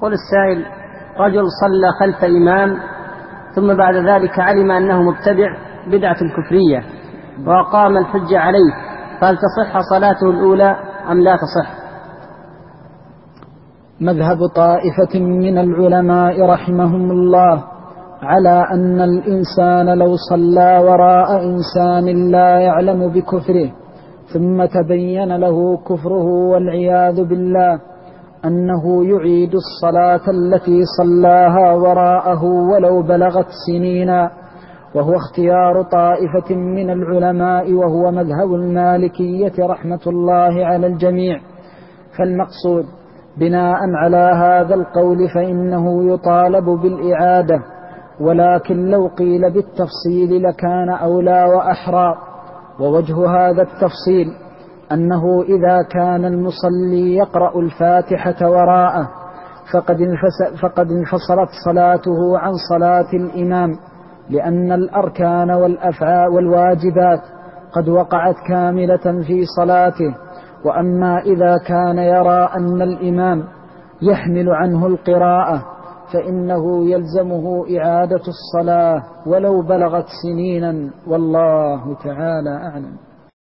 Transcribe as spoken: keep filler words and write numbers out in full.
يقول السائل: رجل صلى خلف إمام ثم بعد ذلك علم أنه مبتدع بدعة كفرية وأقام الحجة عليه، فهل تصح صلاته الأولى أم لا تصح؟ مذهب طائفة من العلماء رحمهم الله على أن الإنسان لو صلى وراء إنسان لا يعلم بكفره ثم تبين له كفره والعياذ بالله أنه يعيد الصلاة التي صلاها وراءه ولو بلغت سنينا، وهو اختيار طائفة من العلماء وهو مذهب المالكية رحمة الله على الجميع. فالمقصود بناء على هذا القول فإنه يطالب بالإعادة، ولكن لو قيل بالتفصيل لكان أولى وأحرى. ووجه هذا التفصيل أنه إذا كان المصلي يقرأ الفاتحة وراءه فقد انفصلت صلاته عن صلاة الإمام، لأن الأركان والأفعال والواجبات قد وقعت كاملة في صلاته. وأما إذا كان يرى أن الإمام يحمل عنه القراءة فإنه يلزمه إعادة الصلاة ولو بلغت سنينا، والله تعالى أعلم.